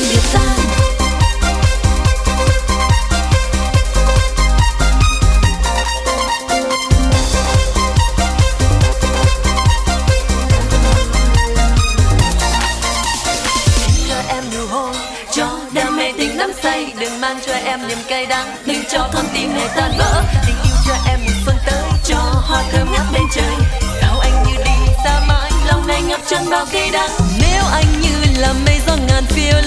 biệt tan. Tình đắm say đừng mang cho em niềm cay đắng, đừng cho con tim này tan vỡ. Tình yêu cho em một phương tới, cho hoa thơm ngát bên trời. Sao anh như đi xa mãi, lòng này ngập tràn bao cay đắng. Nếu anh như là mây gió ngàn phiêu